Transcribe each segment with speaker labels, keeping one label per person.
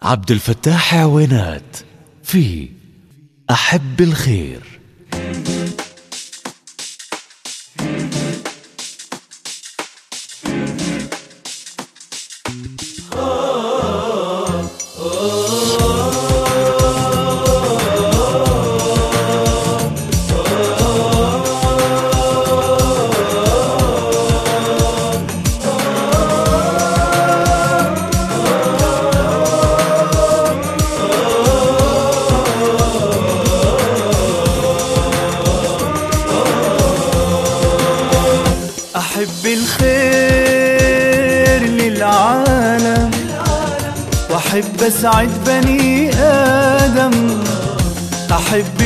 Speaker 1: عبد الفتاح عوينات في أحب الخير.
Speaker 2: أحب الخير للعالم وأحب أسعد بني آدم. أحب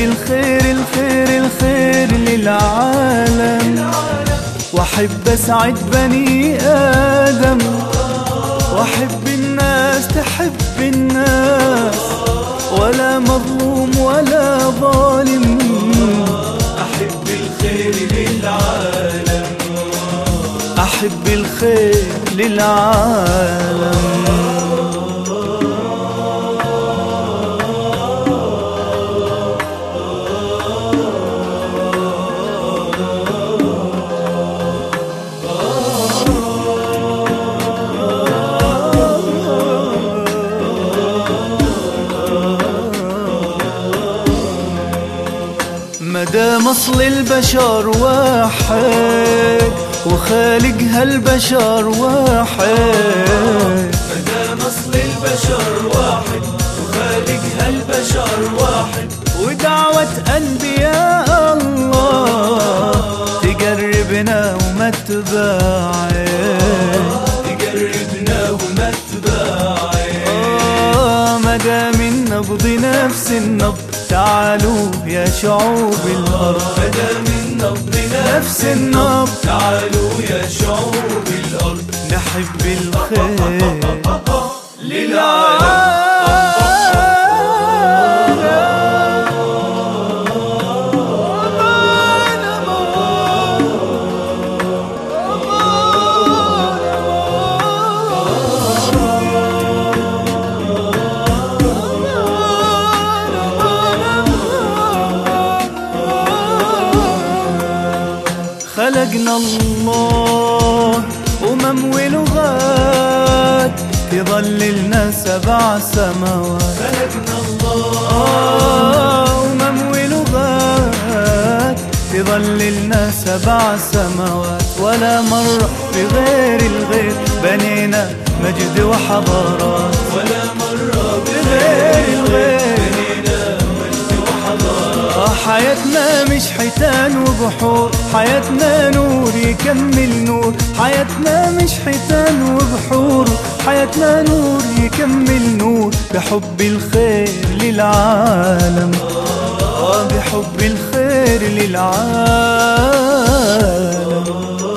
Speaker 2: الخير للعالم وأحب أسعد بني آدم. وأحب الناس تحب الناس ولا مظلوم ولا ظالم. أحب الخير للعالم أحب الخير للعالم. مدام أصل البشر واحد وخالق هالبشر واحد.
Speaker 3: مدام أصل البشر واحد وخالق هالبشر واحد.
Speaker 2: ودعوة أنبياء الله تقربنا وما تباعد.
Speaker 3: تقربنا وما تباعد.
Speaker 2: مدام النبض نفس النبض تعالوا يا شعوب الأرض.
Speaker 3: مدام النبض
Speaker 2: نفس النبض
Speaker 3: تعالوا يا شعوب الأرض.
Speaker 2: نحب الخير
Speaker 3: للعالم.
Speaker 2: خلقنا الله ولغات تظللنا 7 سماوات.
Speaker 3: خلقنا الله
Speaker 2: ولغات تظللنا 7 سماوات. ولا مرة بغير الغير بنينا مجد وحضارات.
Speaker 3: ولا مرة
Speaker 2: بغير الغير
Speaker 3: بنينا مجد وحضارات.
Speaker 2: حياتنا مش حيتان وبحور، حياتنا نور يكمل نور. حياتنا مش حيتان وبحور، حياتنا نور يكمل نور. بحب الخير للعالم بحب الخير للعالم.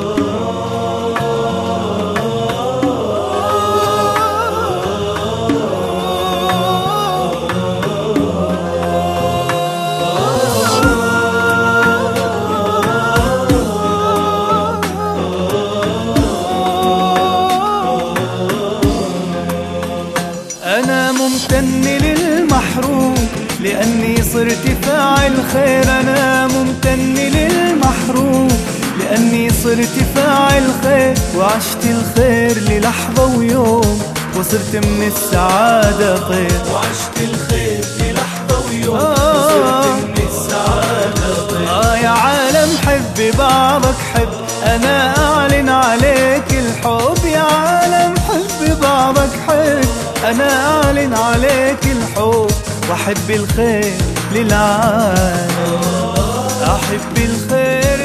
Speaker 2: أنا ممتن للمحروم لأني صرت فاعل خير. أنا ممتن للمحروم لأني صرت فاعل خير. وعشت الخير للحظة ويوم وصرت من السعادة طير.
Speaker 3: وعشت الخير للحظة ويوم وصرت من السعادة طير.
Speaker 2: يا عالم حب بعضك حب، أنا أعلن عليك الحب. يا عالم حب بعضك حب، أنا أعلن عليك الحب. وأحب الخير للعالم أحب الخير